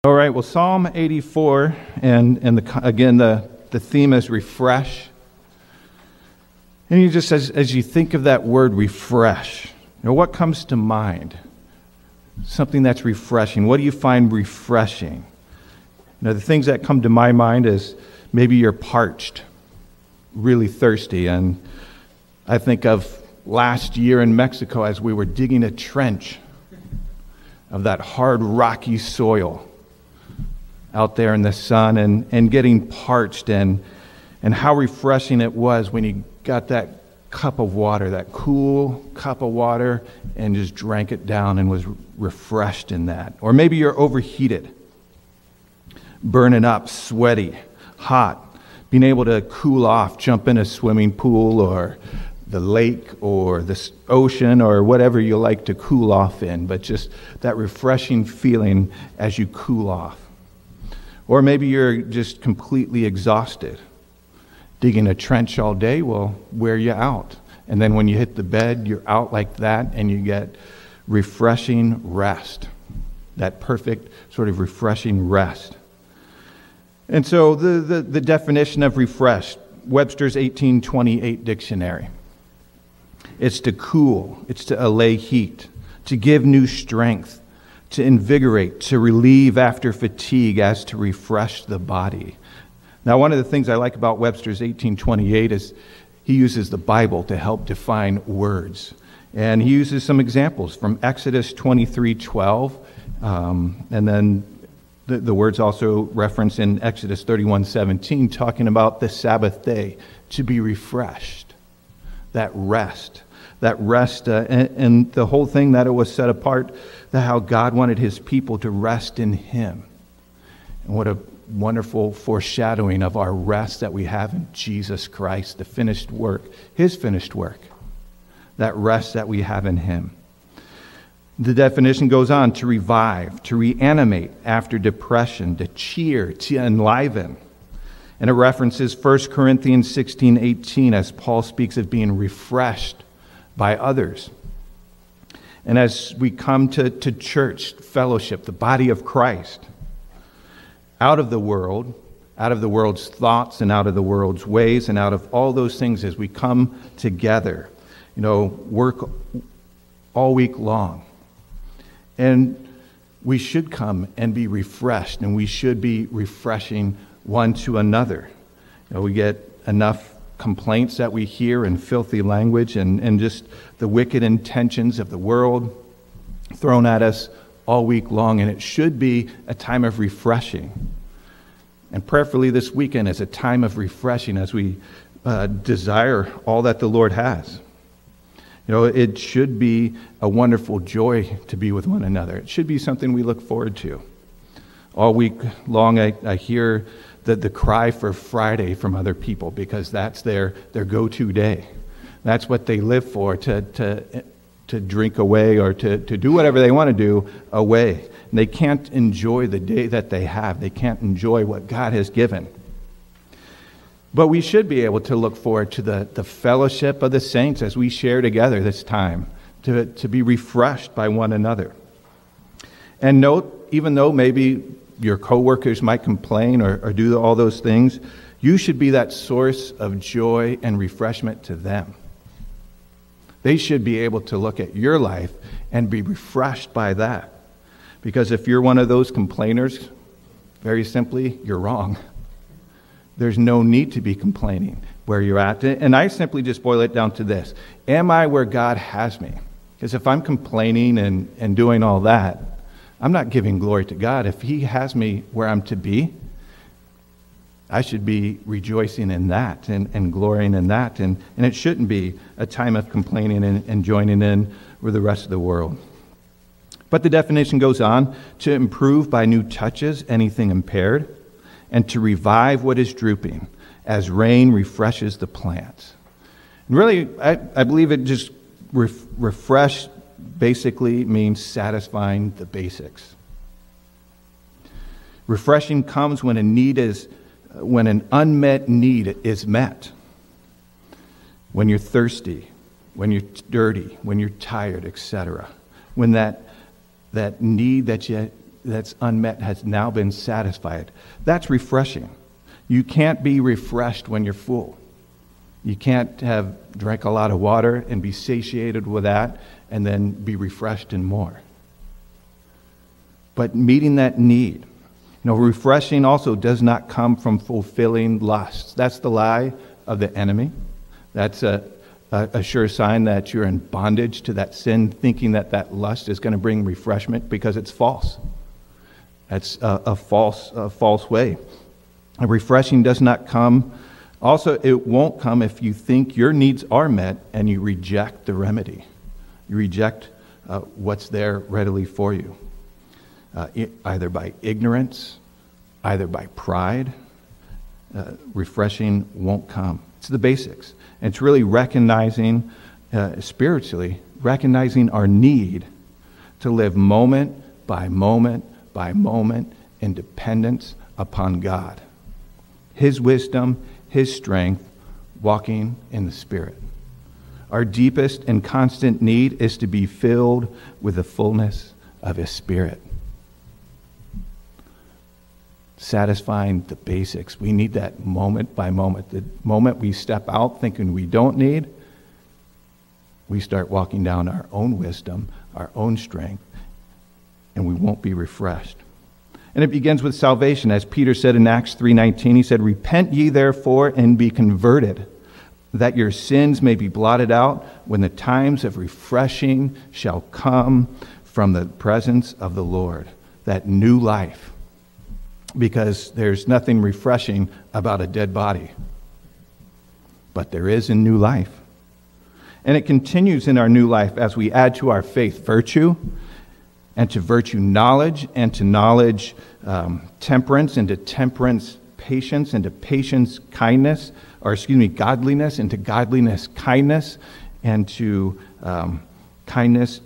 All right, well, Psalm 84, and the theme is refresh. And you just, as you think of that word refresh, what comes to mind? Something that's refreshing. What do you find refreshing? The things that come to my mind is maybe you're parched, really thirsty. And I think of last year in Mexico as we were digging a trench of that hard, rocky soil out there in the sun and getting parched, and how refreshing it was when you got that cup of water, that cool cup of water, and just drank it down and was refreshed in that. Or maybe you're overheated, burning up, sweaty, hot, being able to cool off, jump in a swimming pool or the lake or the ocean or whatever you like to cool off in, but just that refreshing feeling as you cool off. Or maybe you're just completely exhausted. Digging a trench all day will wear you out. And then when you hit the bed, you're out like that, and you get refreshing rest. That perfect sort of refreshing rest. And so the definition of refreshed, Webster's 1828 dictionary. It's to cool, it's to allay heat, to give new strength, to invigorate, to relieve after fatigue, as to refresh the body. Now, one of the things I like about Webster's 1828 is he uses the Bible to help define words. And he uses some examples from Exodus 23:12, and then the words also referenced in Exodus 31:17, talking about the Sabbath day, to be refreshed, that rest, and the whole thing that it was set apart, how God wanted his people to rest in him. And what a wonderful foreshadowing of our rest that we have in Jesus Christ, the finished work, his finished work, that rest that we have in him. The definition goes on: to revive, to reanimate after depression, to cheer, to enliven. And it references 1 Corinthians 16:18 as Paul speaks of being refreshed by others. And as we come to church, fellowship, the body of Christ, out of the world's thoughts and out of the world's ways and out of all those things, as we come together, work all week long. And we should come and be refreshed, and we should be refreshing one to another. We get enough complaints that we hear in filthy language and just the wicked intentions of the world thrown at us all week long, and it should be a time of refreshing. And prayerfully this weekend is a time of refreshing as we desire all that the Lord has. It should be a wonderful joy to be with one another. It should be something we look forward to. All week long I hear the cry for Friday from other people, because that's their go-to day. That's what they live for, to drink away or to do whatever they want to do away. And they can't enjoy the day that they have. They can't enjoy what God has given. But we should be able to look forward to the fellowship of the saints as we share together this time, to be refreshed by one another. And note, even though maybe your coworkers might complain or do all those things, you should be that source of joy and refreshment to them. They should be able to look at your life and be refreshed by that. Because if you're one of those complainers, very simply, you're wrong. There's no need to be complaining where you're at. And I simply just boil it down to this: am I where God has me? Because if I'm complaining and doing all that, I'm not giving glory to God. If he has me where I'm to be, I should be rejoicing in that and glorying in that. And it shouldn't be a time of complaining and joining in with the rest of the world. But the definition goes on: to improve by new touches anything impaired, and to revive what is drooping, as rain refreshes the plants. And really, I believe it just refresh basically means satisfying the basics. Refreshing comes when an unmet need is met. When you're thirsty, when you're dirty, when you're tired, etc. When that need that that's unmet has now been satisfied. That's refreshing. You can't be refreshed when you're full. You can't have drank a lot of water and be satiated with that and then be refreshed in more. But meeting that need. Refreshing also does not come from fulfilling lusts. That's the lie of the enemy. That's a sure sign that you're in bondage to that sin, thinking that lust is going to bring refreshment, because it's false. That's a false way. A refreshing does not come. Also, it won't come if you think your needs are met and you reject the remedy. You reject what's there readily for you. Either by ignorance, either by pride, refreshing won't come. It's the basics. And it's really recognizing, spiritually, recognizing our need to live moment by moment by moment in dependence upon God. His wisdom, His strength, walking in the Spirit. Our deepest and constant need is to be filled with the fullness of His Spirit. Satisfying the basics. We need that moment by moment. The moment we step out thinking we don't need, we start walking down our own wisdom, our own strength, and we won't be refreshed. And it begins with salvation. As Peter said in Acts 3:19, he said, "Repent ye therefore and be converted, that your sins may be blotted out when the times of refreshing shall come from the presence of the Lord." That new life. Because there's nothing refreshing about a dead body. But there is in new life. And it continues in our new life as we add to our faith virtue, and to virtue knowledge, and to knowledge temperance, and to temperance patience, and to patience godliness, and to godliness kindness, and to godliness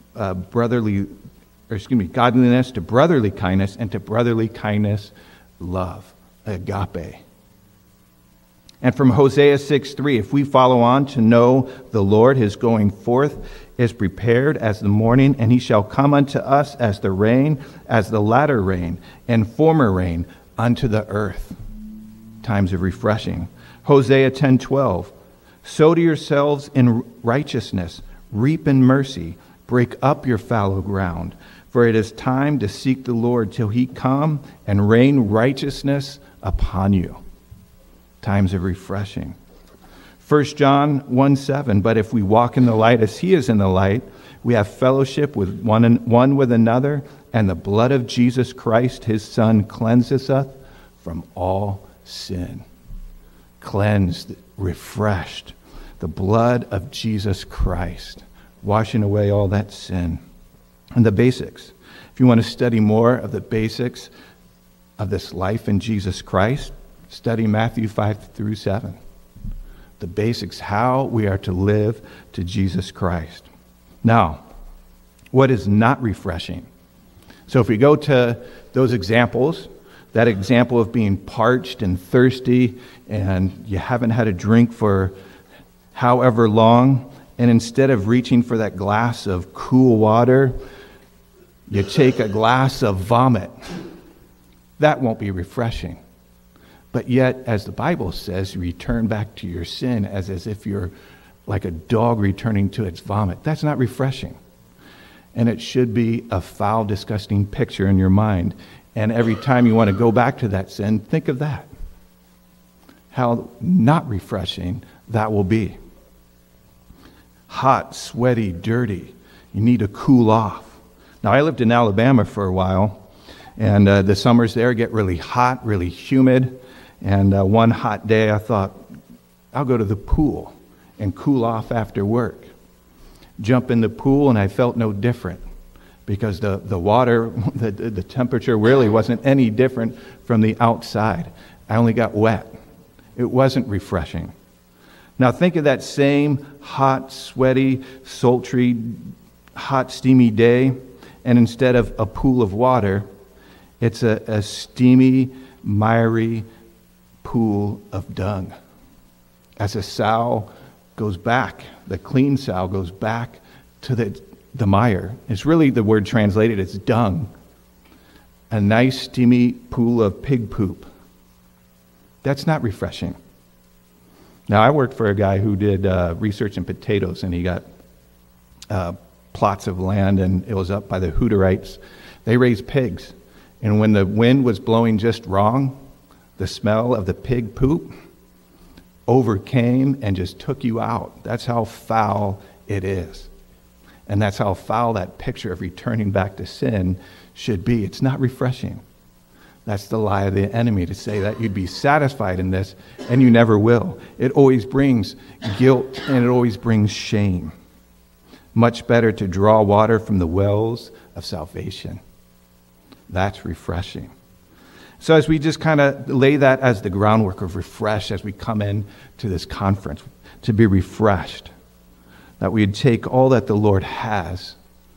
to brotherly kindness, and to brotherly kindness love, agape. And from Hosea 6:3, if we follow on to know the Lord, His going forth is prepared as the morning, and He shall come unto us as the rain, as the latter rain, and former rain unto the earth. Times of refreshing. Hosea 10:12, sow to yourselves in righteousness, reap in mercy, break up your fallow ground. For it is time to seek the Lord till He come and rain righteousness upon you. Times of refreshing. 1 John 1:7, but if we walk in the light as He is in the light, we have fellowship with one with another, and the blood of Jesus Christ, His Son, cleanses us from all sin. Cleansed, refreshed. The blood of Jesus Christ, washing away all that sin. And the basics. If you want to study more of the basics of this life in Jesus Christ, study Matthew 5-7. The basics, how we are to live to Jesus Christ. Now, what is not refreshing? So if we go to those examples, that example of being parched and thirsty, and you haven't had a drink for however long, and instead of reaching for that glass of cool water, you take a glass of vomit. That won't be refreshing. But yet, as the Bible says, you return back to your sin as if you're like a dog returning to its vomit. That's not refreshing. And it should be a foul, disgusting picture in your mind. And every time you want to go back to that sin, think of that. How not refreshing that will be. Hot, sweaty, dirty. You need to cool off. Now, I lived in Alabama for a while, and the summers there get really hot, really humid. And one hot day I thought, I'll go to the pool and cool off after work. Jump in the pool, and I felt no different because the water, the temperature really wasn't any different from the outside. I only got wet. It wasn't refreshing. Now think of that same hot, sweaty, sultry, hot, steamy day, and instead of a pool of water, it's a steamy, miry pool of dung. As a sow goes back, the clean sow goes back to the mire. It's really the word translated, it's dung. a nice steamy pool of pig poop. That's not refreshing. Now, I worked for a guy who did research in potatoes, and he got plots of land, and it was up by the Hutterites. They raised pigs. And when the wind was blowing just wrong, the smell of the pig poop overcame and just took you out. That's how foul it is. And that's how foul that picture of returning back to sin should be. It's not refreshing. That's the lie of the enemy, to say that you'd be satisfied in this, and you never will. It always brings guilt, and it always brings shame. Much better to draw water from the wells of salvation. That's refreshing. So as we just kind of lay that as the groundwork of refresh as we come in to this conference, to be refreshed, that we'd take all that the Lord has,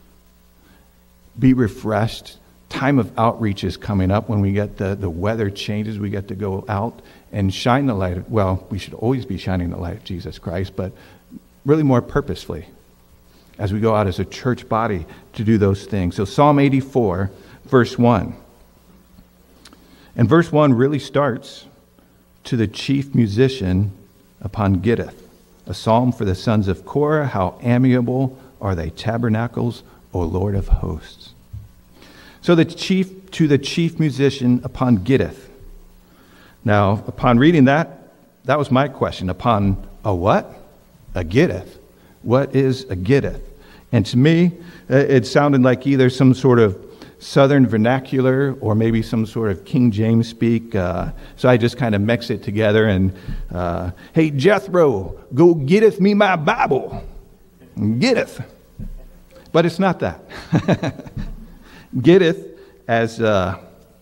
be refreshed. Time of outreach is coming up. When we get the weather changes, we get to go out and shine the light. Well, we should always be shining the light of Jesus Christ, but really more purposefully as we go out as a church body to do those things. So Psalm 84, verse 1. And verse 1 really starts, to the chief musician upon Gittith, a psalm for the sons of Korah. How amiable are thy tabernacles, O Lord of hosts. So to the chief musician upon Gittith. Now, upon reading that was my question. Upon a what? A Gittith. What is a Gittith? And to me, it sounded like either some sort of Southern vernacular or maybe some sort of King James speak. So I just kind of mix it together and, hey, Jethro, go getteth me my Bible. Getteth. But it's not that. Gittith, as the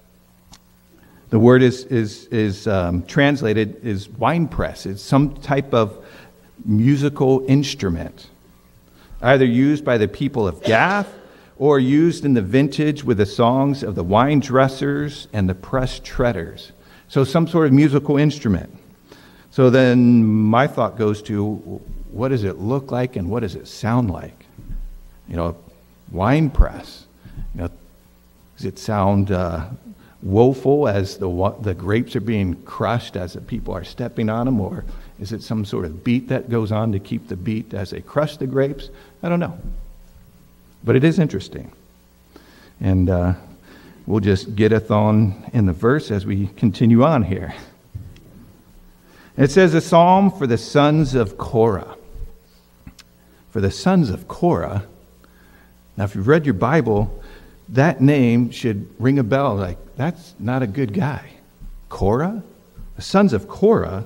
word is translated, is wine press. It's some type of musical instrument, either used by the people of Gath or used in the vintage with the songs of the wine dressers and the press treaders. So some sort of musical instrument. So then my thought goes to, what does it look like and what does it sound like? Wine press. Does it sound woeful as the grapes are being crushed as the people are stepping on them? Or is it some sort of beat that goes on to keep the beat as they crush the grapes? I don't know. But it is interesting. And we'll just getteth on in the verse as we continue on here. It says, a psalm for the sons of Korah. For the sons of Korah. Now, if you've read your Bible, that name should ring a bell. Like, that's not a good guy. Korah? The sons of Korah,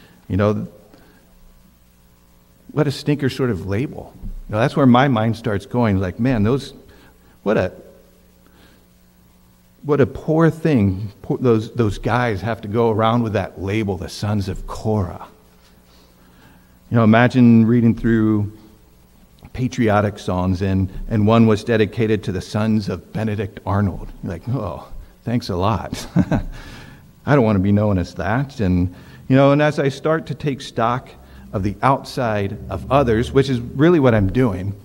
what a stinker sort of label. That's where my mind starts going. Like, man, what a poor thing those guys have to go around with that label, the sons of Korah. Imagine reading through patriotic songs, and one was dedicated to the sons of Benedict Arnold. You're like, oh, thanks a lot. I don't want to be known as that. And as I start to take stock of the outside of others, which is really what I'm doing,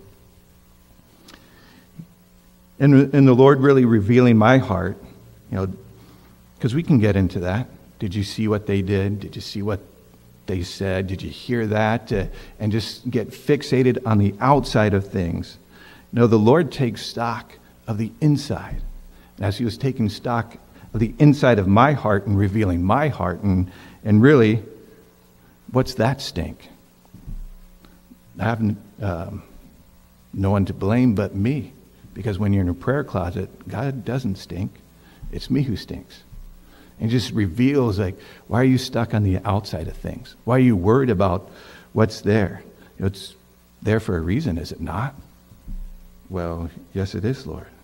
and the Lord really revealing my heart, because we can get into that. Did you see what they did? Did you see what they said? Did you hear that? And just get fixated on the outside of things. The Lord takes stock of the inside. And as he was taking stock of the inside of my heart and revealing my heart, and really, what's that stink? I have no one to blame but me. Because when you're in a prayer closet, God doesn't stink. It's me who stinks. And just reveals, like, why are you stuck on the outside of things? Why are you worried about what's there? It's there for a reason, is it not? Well, yes, it is, Lord.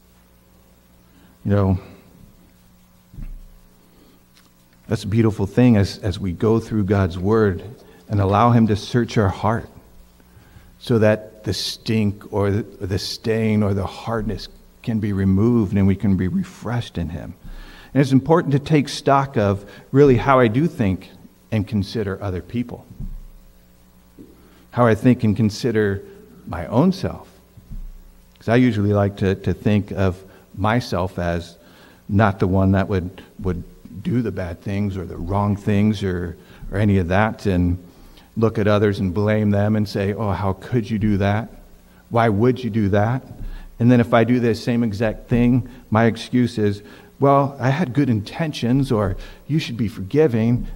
That's a beautiful thing as we go through God's word and allow him to search our heart so that the stink or the stain or the hardness can be removed and we can be refreshed in him. And it's important to take stock of really how I do think and consider other people. How I think and consider my own self. Because I usually like to think of myself as not the one that would do the bad things or the wrong things or any of that, and look at others and blame them and say, oh, how could you do that? Why would you do that? And then if I do the same exact thing, my excuse is, well, I had good intentions, or you should be forgiving,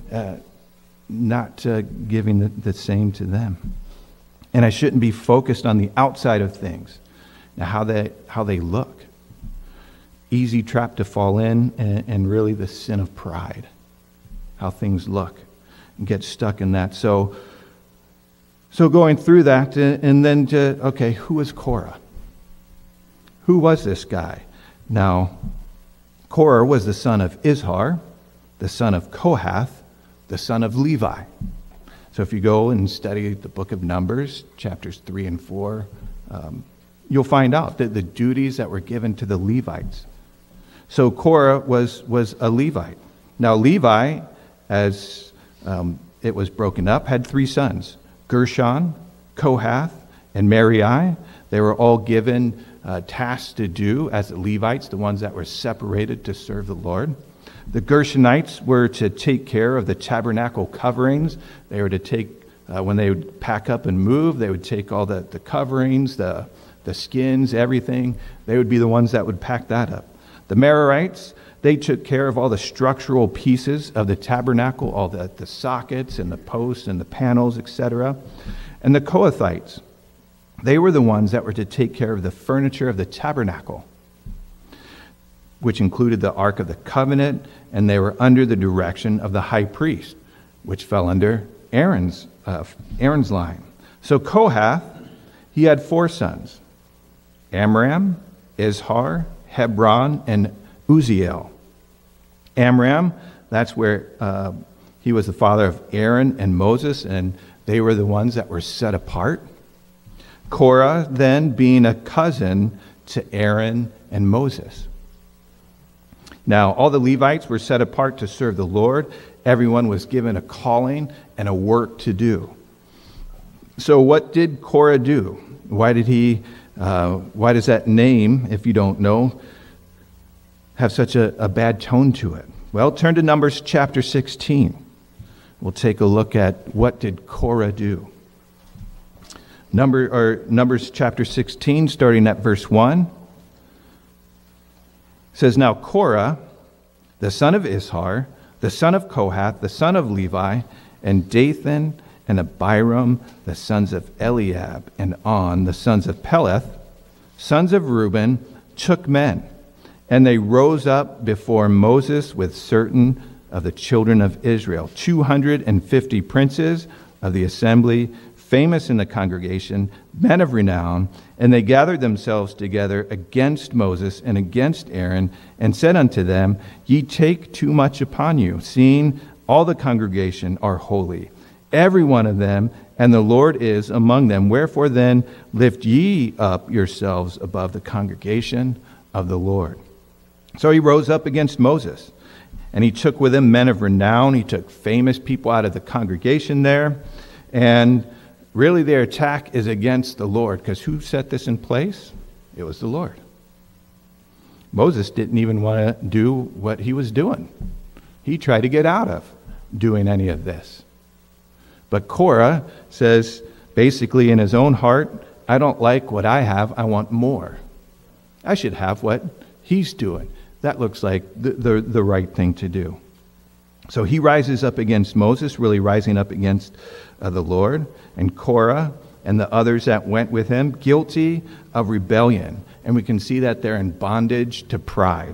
not giving the same to them. And I shouldn't be focused on the outside of things, now how they look. Easy trap to fall in, and really the sin of pride, how things look, and get stuck in that. So going through that, and then okay, who was Korah? Who was this guy? Now, Korah was the son of Izhar, the son of Kohath, the son of Levi. So if you go and study the book of Numbers, chapters 3 and 4, you'll find out that the duties that were given to the Levites. So Korah was a Levite. Now Levi, as it was broken up, had 3 sons, Gershon, Kohath, and Merari. They were all given tasks to do as the Levites, the ones that were separated to serve the Lord. The Gershonites were to take care of the tabernacle coverings. They were to take, when they would pack up and move, they would take all the coverings, the skins, everything. They would be the ones that would pack that up. The Merarites, they took care of all the structural pieces of the tabernacle, all the sockets and the posts and the panels, etc. And the Kohathites, they were the ones that were to take care of the furniture of the tabernacle, which included the Ark of the Covenant, and they were under the direction of the high priest, which fell under Aaron's line. So Kohath, he had 4 sons, Amram, Izhar, Hebron, and Uzziel. Amram, that's where he was the father of Aaron and Moses, and they were the ones that were set apart. Korah, then, being a cousin to Aaron and Moses. Now, all the Levites were set apart to serve the Lord. Everyone was given a calling and a work to do. So what did Korah do? Why does that name, if you don't know, have such a bad tone to it? Well, turn to Numbers chapter 16. We'll take a look at what did Korah do. Numbers chapter 16, starting at verse 1. Says, now Korah, the son of Izhar, the son of Kohath, the son of Levi, and Dathan and Abiram, the sons of Eliab, and On, the sons of Peleth, sons of Reuben, took men, and they rose up before Moses with certain of the children of Israel, 250 princes of the assembly, famous in the congregation, men of renown, and they gathered themselves together against Moses and against Aaron, and said unto them, Ye take too much upon you, seeing all the congregation are holy, every one of them, and the Lord is among them. Wherefore then lift ye up yourselves above the congregation of the Lord. So he rose up against Moses, and he took with him men of renown. He took famous people out of the congregation there, and really, their attack is against the Lord, because who set this in place? It was the Lord. Moses didn't even want to do what he was doing. He tried to get out of doing any of this. But Korah says, basically in his own heart, I don't like what I have, I want more. I should have what he's doing. That looks like the right thing to do. So he rises up against Moses, really rising up against the Lord, and Korah and the others that went with him, guilty of rebellion. And we can see that they're in bondage to pride.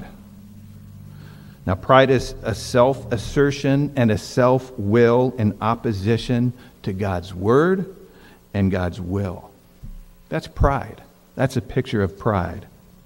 Now, pride is a self-assertion and a self-will in opposition to God's word and God's will. That's pride. That's a picture of pride.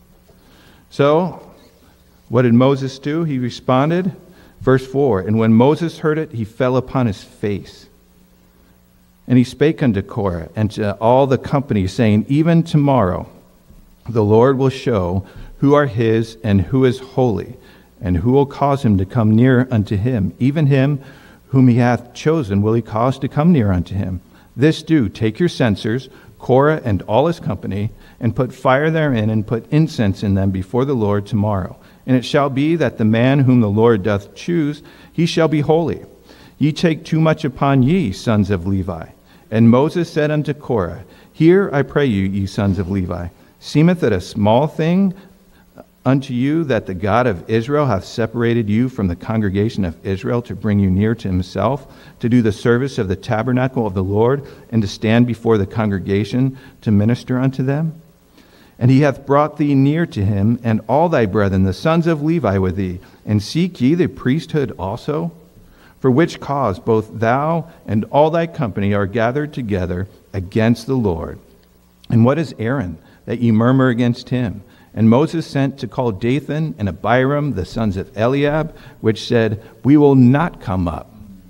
So, what did Moses do? He responded, verse 4, and when Moses heard it, he fell upon his face. And he spake unto Korah and to all the company, saying, Even tomorrow the Lord will show who are his and who is holy, and who will cause him to come near unto him. Even him whom he hath chosen will he cause to come near unto him. This do, take your censers, Korah and all his company, and put fire therein, and put incense in them before the Lord tomorrow. And it shall be that the man whom the Lord doth choose, he shall be holy. Ye take too much upon ye, sons of Levi. And Moses said unto Korah, Hear, I pray you, ye sons of Levi, seemeth it a small thing unto you that the God of Israel hath separated you from the congregation of Israel to bring you near to himself, to do the service of the tabernacle of the Lord, and to stand before the congregation to minister unto them? And he hath brought thee near to him, and all thy brethren, the sons of Levi, with thee. And seek ye the priesthood also? For which cause both thou and all thy company are gathered together against the Lord. And what is Aaron, that ye murmur against him? And Moses sent to call Dathan and Abiram, the sons of Eliab, which said, We will not come up.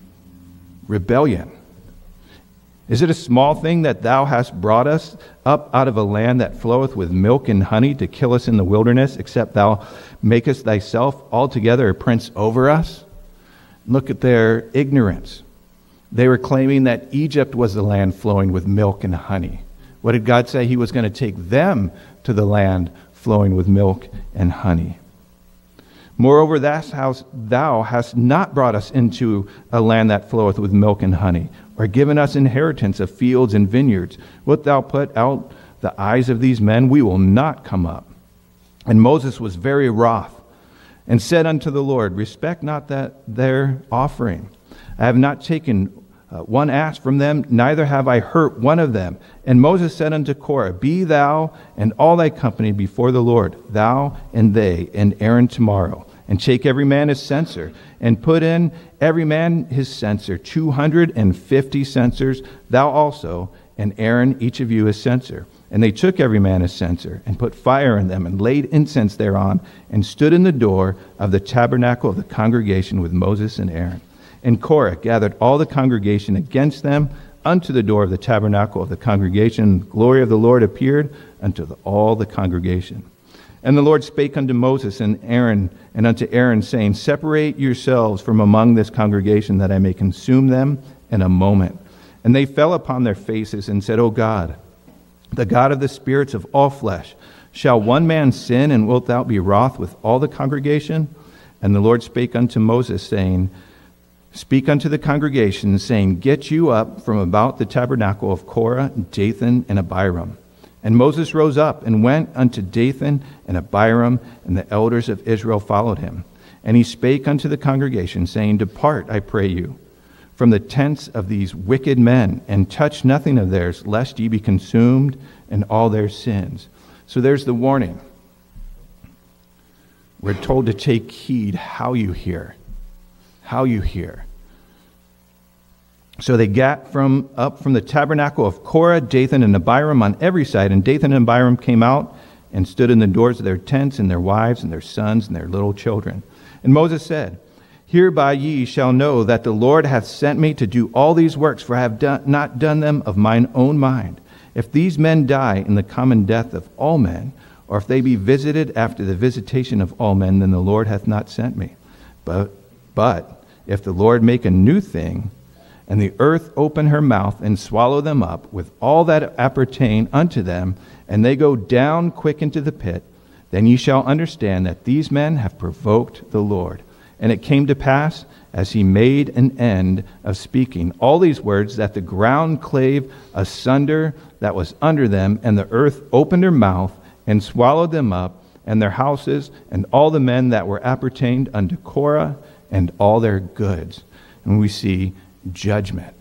Rebellion. Is it a small thing that thou hast brought us up out of a land that floweth with milk and honey to kill us in the wilderness, except thou makest thyself altogether a prince over us? Look at their ignorance. They were claiming that Egypt was the land flowing with milk and honey. What did God say? He was going to take them to the land flowing with milk and honey. Moreover, thou hast not brought us into a land that floweth with milk and honey, or given us inheritance of fields and vineyards. Wilt thou put out the eyes of these men? We will not come up. And Moses was very wroth, and said unto the Lord, Respect not their offering. I have not taken one ass from them, neither have I hurt one of them. And Moses said unto Korah, Be thou and all thy company before the Lord, thou and they, and Aaron tomorrow. And take every man his censer, and put in every man his censer, 250 censers, thou also, and Aaron, each of you his censer. And they took every man his censer, and put fire in them, and laid incense thereon, and stood in the door of the tabernacle of the congregation with Moses and Aaron. And Korah gathered all the congregation against them unto the door of the tabernacle of the congregation. The glory of the Lord appeared unto all the congregation. And the Lord spake unto Moses and Aaron, and unto Aaron, saying, Separate yourselves from among this congregation, that I may consume them in a moment. And they fell upon their faces, and said, O God, the God of the spirits of all flesh, shall one man sin, and wilt thou be wroth with all the congregation? And the Lord spake unto Moses, saying, Speak unto the congregation, saying, Get you up from about the tabernacle of Korah, Dathan, and Abiram. And Moses rose up and went unto Dathan and Abiram, and the elders of Israel followed him. And he spake unto the congregation, saying, Depart, I pray you, from the tents of these wicked men, and touch nothing of theirs, lest ye be consumed in all their sins. So there's the warning. We're told to take heed how you hear. How you hear. So they got up from the tabernacle of Korah, Dathan, and Abiram on every side. And Dathan and Abiram came out and stood in the doors of their tents, and their wives, and their sons, and their little children. And Moses said, Hereby ye shall know that the Lord hath sent me to do all these works, for I have not done them of mine own mind. If these men die in the common death of all men, or if they be visited after the visitation of all men, then the Lord hath not sent me. But if the Lord make a new thing, and the earth open her mouth and swallow them up with all that appertain unto them, and they go down quick into the pit, then ye shall understand that these men have provoked the Lord. And it came to pass, as he made an end of speaking all these words, that the ground clave asunder that was under them, and the earth opened her mouth and swallowed them up, and their houses, and all the men that were appertained unto Korah, and all their goods. And we see judgment.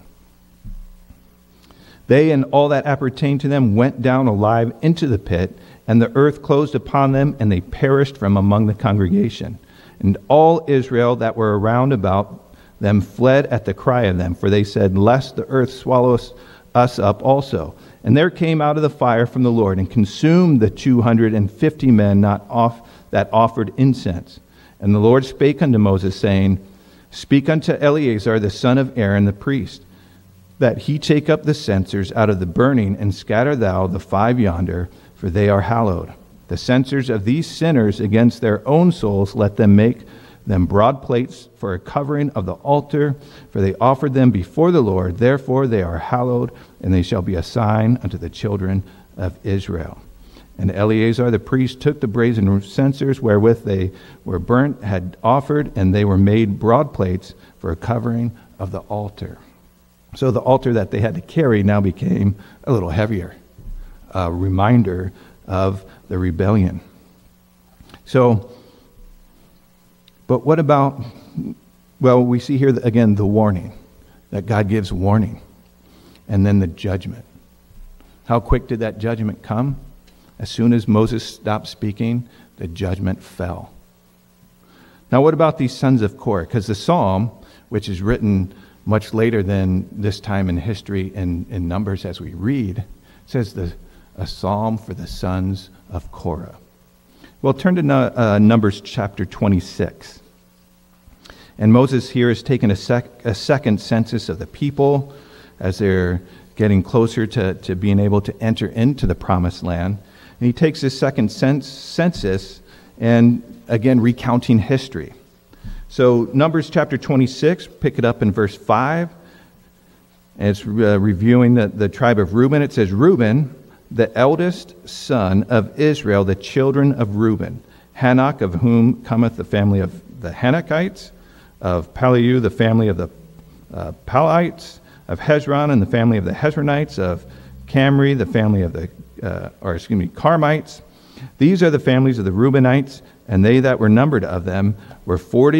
They and all that appertained to them went down alive into the pit, and the earth closed upon them, and they perished from among the congregation. And all Israel that were around about them fled at the cry of them, for they said, Lest the earth swallow us up also. And there came out of the fire from the Lord, and consumed the 250 men that offered incense. And the Lord spake unto Moses, saying, Speak unto Eleazar the son of Aaron the priest, that he take up the censers out of the burning, and scatter thou the 5 yonder, for they are hallowed. The censers of these sinners against their own souls, let them make them broad plates for a covering of the altar, for they offered them before the Lord. Therefore they are hallowed, and they shall be a sign unto the children of Israel. And Eleazar the priest took the brazen censers wherewith they were burnt, had offered, and they were made broad plates for a covering of the altar. So the altar that they had to carry now became a little heavier, a reminder of the rebellion. So, but what about, well, we see here again the warning, that God gives warning, and then the judgment. How quick did that judgment come? As soon as Moses stopped speaking, the judgment fell. Now what about these sons of Korah? Because the psalm, which is written much later than this time in history in Numbers as we read, says a psalm for the sons of Korah. Well, turn to Numbers chapter 26. And Moses here has taken a second census of the people as they're getting closer to being able to enter into the promised land. And he takes this second census and, again, recounting history. So Numbers chapter 26, pick it up in verse 5. And it's reviewing the tribe of Reuben. It says, Reuben, the eldest son of Israel, the children of Reuben, Hanok, of whom cometh the family of the Hanokites, of Paliu, the family of the Palites, of Hezron, and the family of the Hezronites, of Camri, the family of the Carmites. These are the families of the Reubenites, and they that were numbered of them were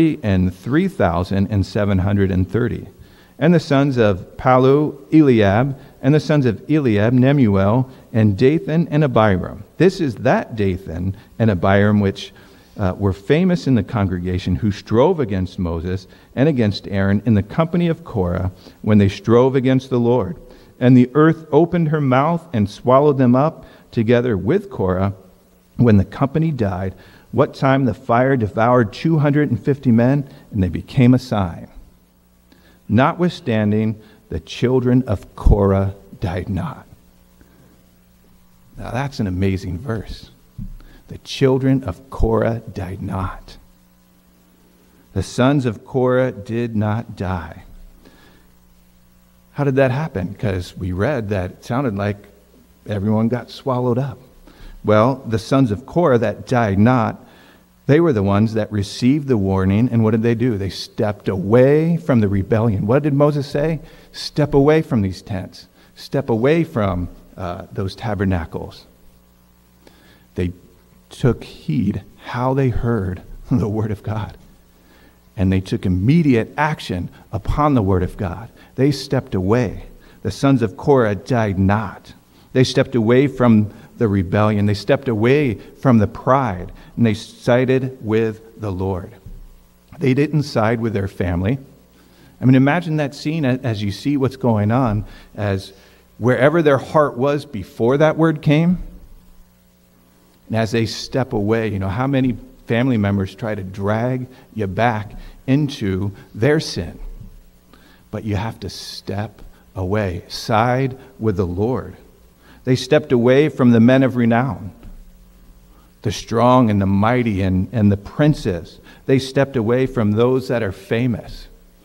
43,730. And the sons of Palu, Eliab, and the sons of Eliab, Nemuel, and Dathan, and Abiram. This is that Dathan and Abiram which were famous in the congregation, who strove against Moses and against Aaron in the company of Korah when they strove against the Lord. And the earth opened her mouth and swallowed them up together with Korah when the company died, what time the fire devoured 250 men, and they became a sign. Notwithstanding, the children of Korah died not. Now that's an amazing verse. The children of Korah died not. The sons of Korah did not die. How did that happen? Because we read that it sounded like everyone got swallowed up. Well, the sons of Korah that died not, they were the ones that received the warning, and what did they do? They stepped away from the rebellion. What did Moses say? Step away from these tents. Step away from those tabernacles. They took heed how they heard the word of God. And they took immediate action upon the word of God. They stepped away. The sons of Korah died not. They stepped away from the rebellion. They stepped away from the pride. And they sided with the Lord. They didn't side with their family. I mean, imagine that scene as you see what's going on, as wherever their heart was before that word came, and as they step away, how many family members try to drag you back into their sin? But you have to step away, side with the Lord. They stepped away from the men of renown, the strong and the mighty and the princes. They stepped away from those that are famous.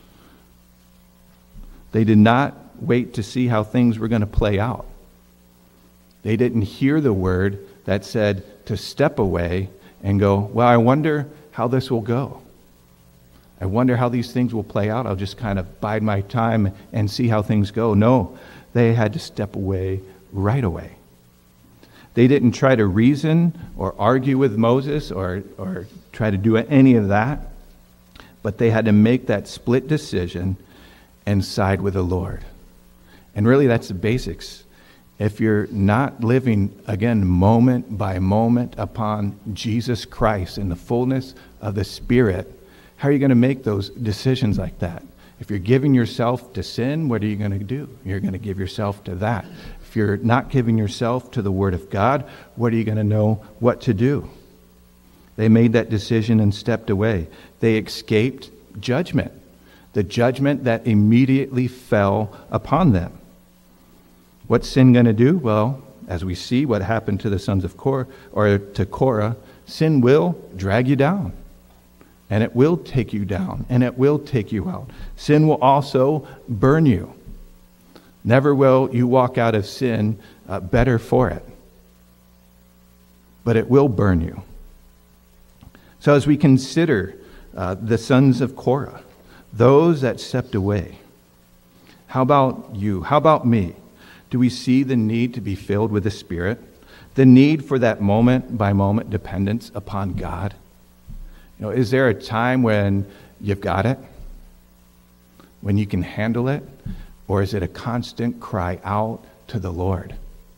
They did not wait to see how things were going to play out. They didn't hear the word that said to step away and go, well, I wonder how this will go. I wonder how these things will play out. I'll just kind of bide my time and see how things go. No, they had to step away right away. They didn't try to reason or argue with Moses or try to do any of that, but they had to make that split decision and side with the Lord. And really, that's the basics. If you're not living, again, moment by moment upon Jesus Christ in the fullness of the Spirit, how are you going to make those decisions like that? If you're giving yourself to sin, what are you going to do? You're going to give yourself to that. If you're not giving yourself to the Word of God, what are you going to know what to do? They made that decision and stepped away. They escaped judgment, the judgment that immediately fell upon them. What's sin going to do? Well, as we see what happened to the sons of Korah, or to Korah, sin will drag you down. And it will take you down. And it will take you out. Sin will also burn you. Never will you walk out of sin better for it. but it will burn you. So as we consider the sons of Korah, those that stepped away, how about you? How about me? Do we see the need to be filled with the Spirit? The need for that moment-by-moment dependence upon God? Is there a time when you've got it? When you can handle it? Or is it a constant cry out to the Lord?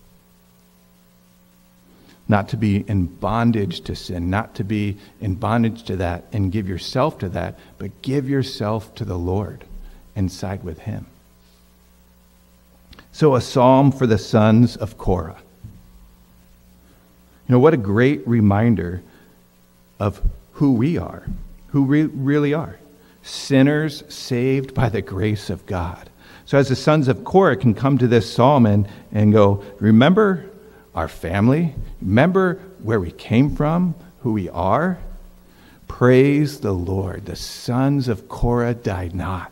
Not to be in bondage to sin, not to be in bondage to that and give yourself to that, but give yourself to the Lord and side with Him. So a psalm for the sons of Korah. What a great reminder of who we are, who we really are. Sinners saved by the grace of God. So as the sons of Korah can come to this psalm and go, remember our family? Remember where we came from, who we are? Praise the Lord. The sons of Korah died not.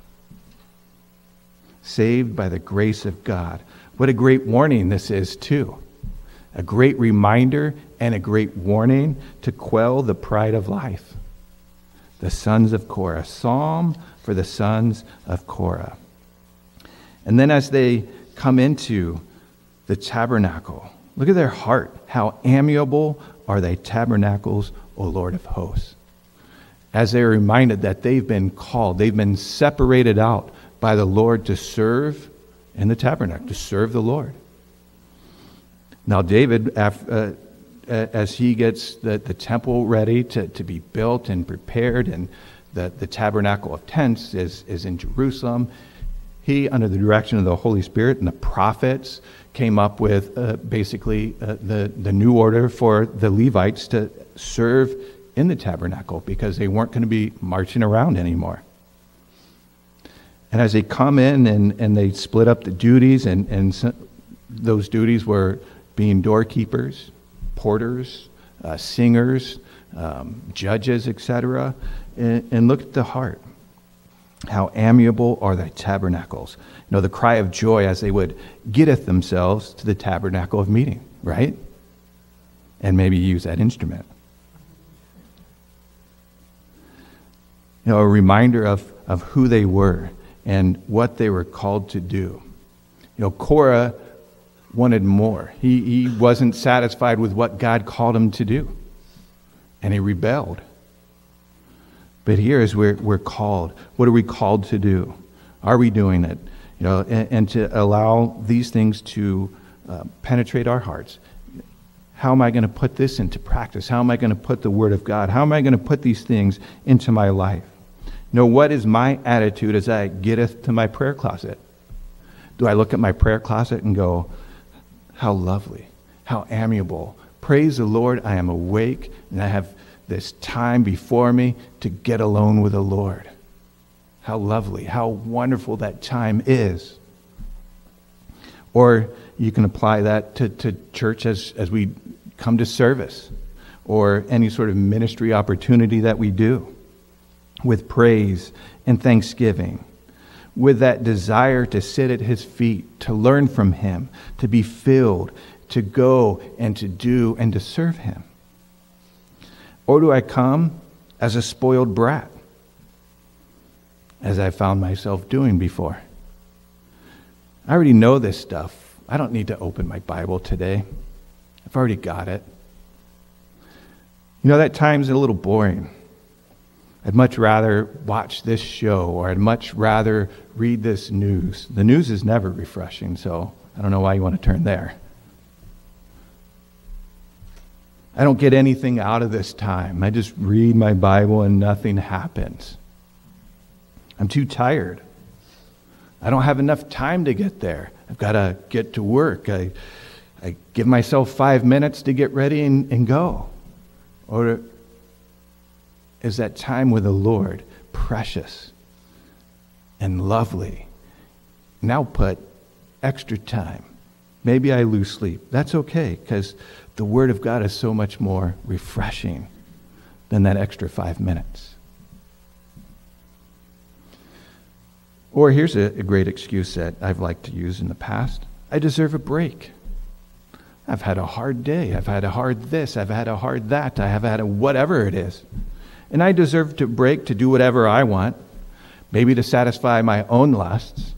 Saved by the grace of God. What a great warning this is too. A great reminder and a great warning to quell the pride of life. The sons of Korah. Psalm for the sons of Korah. And then as they come into the tabernacle, look at their heart. How amiable are thy tabernacles, O Lord of hosts. As they're reminded that they've been called, they've been separated out by the Lord to serve in the tabernacle, to serve the Lord. Now David, as he gets the temple ready to be built and prepared, and the tabernacle of tents is in Jerusalem, he, under the direction of the Holy Spirit and the prophets, came up with basically the new order for the Levites to serve in the tabernacle because they weren't going to be marching around anymore. And as they come in and they split up the duties, and those duties were being doorkeepers, porters, singers, judges, etc. And look at the heart. How amiable are thy tabernacles. The cry of joy as they would getteth themselves to the tabernacle of meeting, right? And maybe use that instrument. A reminder of who they were and what they were called to do. Korah wanted more. He wasn't satisfied with what God called him to do. And he rebelled. But here is where we're called. What are we called to do? Are we doing it? And to allow these things to penetrate our hearts. How am I going to put this into practice? How am I going to put the Word of God? How am I going to put these things into my life? What is my attitude as I getteth to my prayer closet? Do I look at my prayer closet and go, how lovely, how amiable. Praise the Lord, I am awake and I have this time before me to get alone with the Lord. How lovely, how wonderful that time is. Or you can apply that to church as we come to service or any sort of ministry opportunity that we do, with praise and thanksgiving, with that desire to sit at His feet, to learn from Him, to be filled, to go and to do and to serve Him. Or do I come as a spoiled brat, as I found myself doing before? I already know this stuff. I don't need to open my Bible today. I've already got it. That time's a little boring. I'd much rather watch this show, or I'd much rather read this news. The news is never refreshing, so I don't know why you want to turn there. I don't get anything out of this time. I just read my Bible and nothing happens. I'm too tired. I don't have enough time to get there. I've got to get to work. I give myself 5 minutes to get ready and go. Or is that time with the Lord precious and lovely? Now put extra time. Maybe I lose sleep. That's okay, because the Word of God is so much more refreshing than that extra 5 minutes. Or here's a great excuse that I've liked to use in the past. I deserve a break. I've had a hard day. I've had a hard this. I've had a hard that. I have had a whatever it is. And I deserve to break to do whatever I want, maybe to satisfy my own lusts.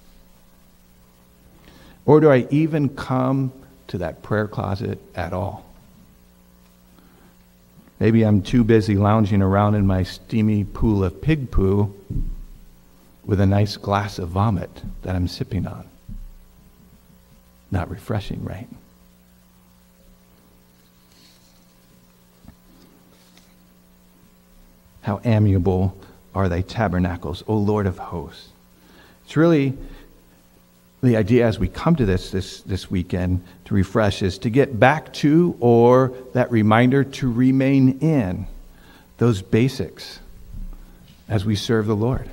Or do I even come to that prayer closet at all? Maybe I'm too busy lounging around in my steamy pool of pig poo with a nice glass of vomit that I'm sipping on. Not refreshing, right? How amiable are thy tabernacles, O Lord of hosts. It's really the idea as we come to this weekend to refresh is to get back to, or that reminder to remain in, those basics as we serve the Lord.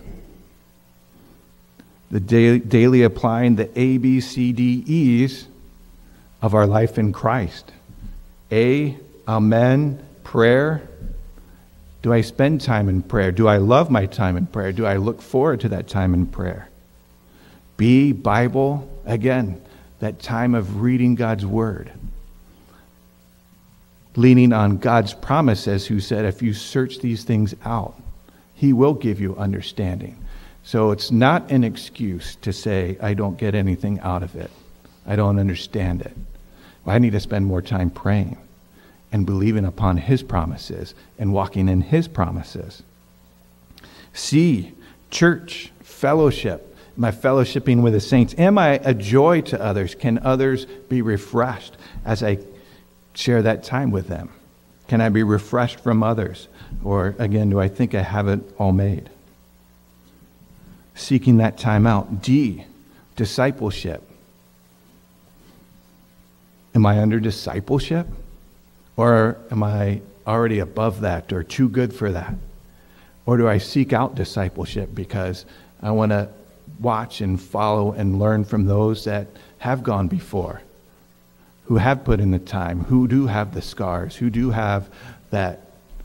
The daily applying the A, B, C, D, E's of our life in Christ. A, amen, prayer. Do I spend time in prayer? Do I love my time in prayer? Do I look forward to that time in prayer? B, Bible. Again, that time of reading God's Word. Leaning on God's promises, who said, if you search these things out, He will give you understanding. So it's not an excuse to say, I don't get anything out of it. I don't understand it. Well, I need to spend more time praying and believing upon His promises and walking in His promises. C, church, fellowship. Am I fellowshipping with the saints? Am I a joy to others? Can others be refreshed as I share that time with them? Can I be refreshed from others? Or again, do I think I have it all made? Seeking that time out. D, discipleship. Am I under discipleship? Or am I already above that or too good for that? Or do I seek out discipleship because I want to watch and follow and learn from those that have gone before, who have put in the time, who do have the scars, who do have that?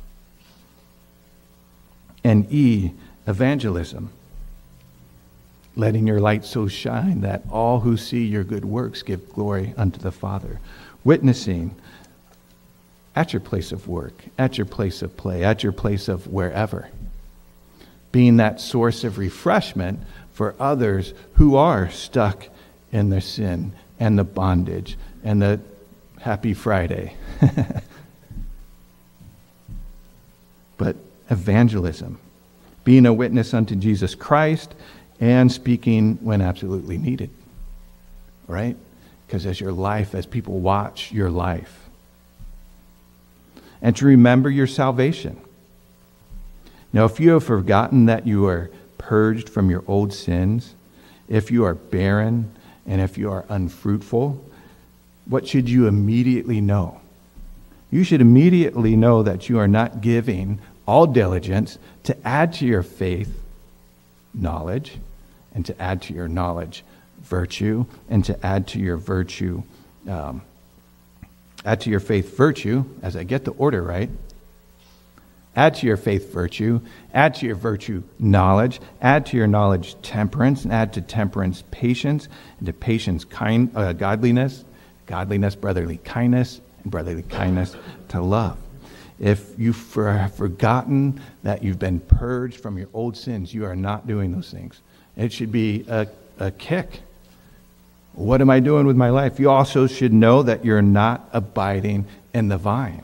And E, evangelism. Letting your light so shine that all who see your good works give glory unto the Father. Witnessing at your place of work, at your place of play, at your place of wherever. Being that source of refreshment for others who are stuck in their sin and the bondage and the happy Friday. But evangelism. Being a witness unto Jesus Christ and speaking when absolutely needed. Right? Because as people watch your life. And to remember your salvation. Now, if you have forgotten that you are purged from your old sins, if you are barren, and if you are unfruitful, what should you immediately know? You should immediately know that you are not giving all diligence to add to your faith knowledge, and to add to your knowledge virtue, and to add to your virtue, add to your faith virtue, as I get the order right. Add to your faith virtue, add to your virtue knowledge, add to your knowledge temperance, and add to temperance patience, and to patience godliness, godliness brotherly kindness, and brotherly kindness to love. If you have forgotten that you've been purged from your old sins, you are not doing those things. It should be a kick. What am I doing with my life? You also should know that you're not abiding in the vine.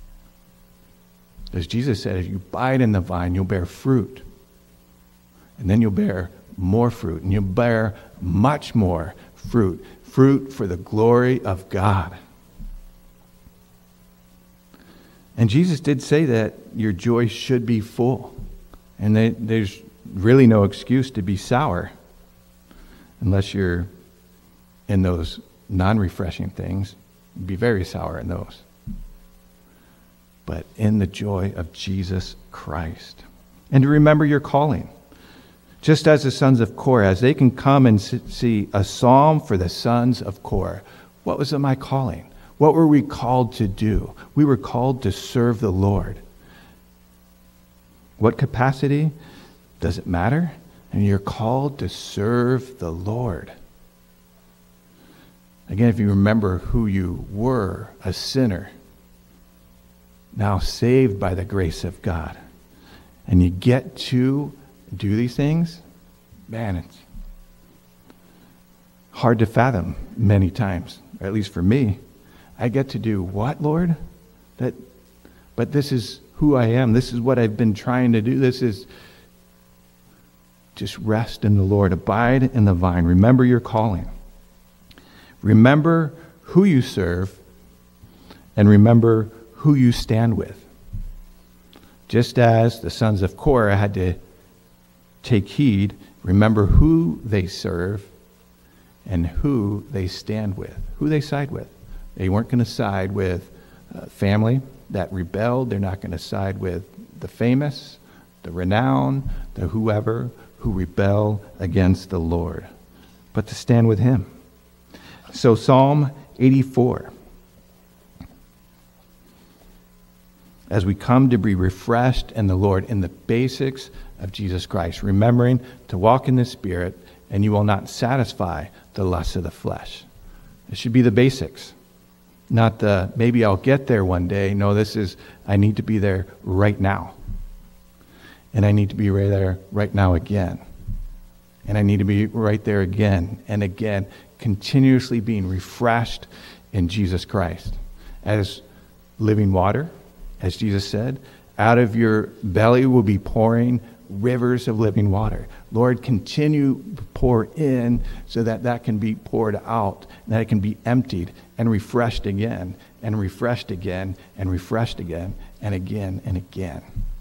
As Jesus said, if you abide in the vine, you'll bear fruit. And then you'll bear more fruit. And you'll bear much more fruit. Fruit for the glory of God. And Jesus did say that your joy should be full. And there's really no excuse to be sour. Unless you're in those non-refreshing things. Be very sour in those. But in the joy of Jesus Christ. And to remember your calling. Just as the sons of Korah, as they can come and see a psalm for the sons of Korah. What was my calling? What were we called to do? We were called to serve the Lord. What capacity? Does it matter? And you're called to serve the Lord. Again, if you remember who you were, a sinner, now saved by the grace of God, and you get to do these things, man, it's hard to fathom many times, or at least for me. I get to do what, Lord? But this is who I am. This is what I've been trying to do. This is just rest in the Lord. Abide in the vine. Remember your calling. Remember who you serve, and remember who you stand with. Just as the sons of Korah had to take heed, remember who they serve and who they stand with, who they side with. They weren't going to side with family that rebelled. They're not going to side with the famous, the renowned, the whoever who rebel against the Lord, but to stand with him. So Psalm 84. As we come to be refreshed in the Lord in the basics of Jesus Christ, remembering to walk in the Spirit, and you will not satisfy the lusts of the flesh. It should be the basics, not the maybe I'll get there one day. No, this is I need to be there right now. And I need to be right there right now again. And I need to be right there again and again, continuously being refreshed in Jesus Christ. As living water, as Jesus said, out of your belly will be pouring rivers of living water. Lord, continue to pour in so that that can be poured out, that it can be emptied and refreshed again, and refreshed again, and refreshed again, and again, and again.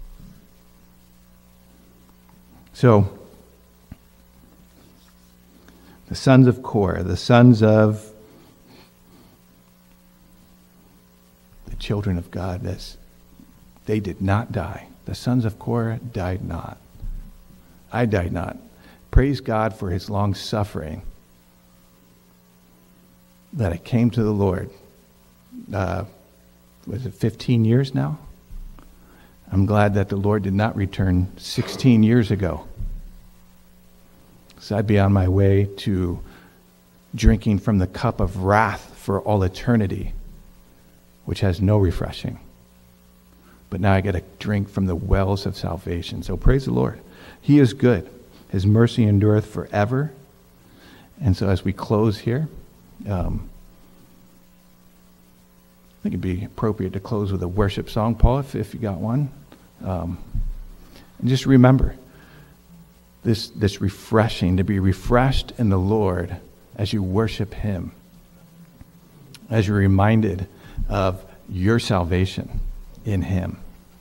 So, the sons of Korah, the sons of the children of God, they did not die. The sons of Korah died not. I died not. Praise God for his long suffering that I came to the Lord. Was it 15 years now? I'm glad that the Lord did not return 16 years ago. So I'd be on my way to drinking from the cup of wrath for all eternity, which has no refreshing. But now I get to drink from the wells of salvation. So praise the Lord. He is good. His mercy endureth forever. And so as we close here, I think it'd be appropriate to close with a worship song, Paul, if you got one. And just remember this refreshing, to be refreshed in the Lord as you worship him, as you're reminded of your salvation in him.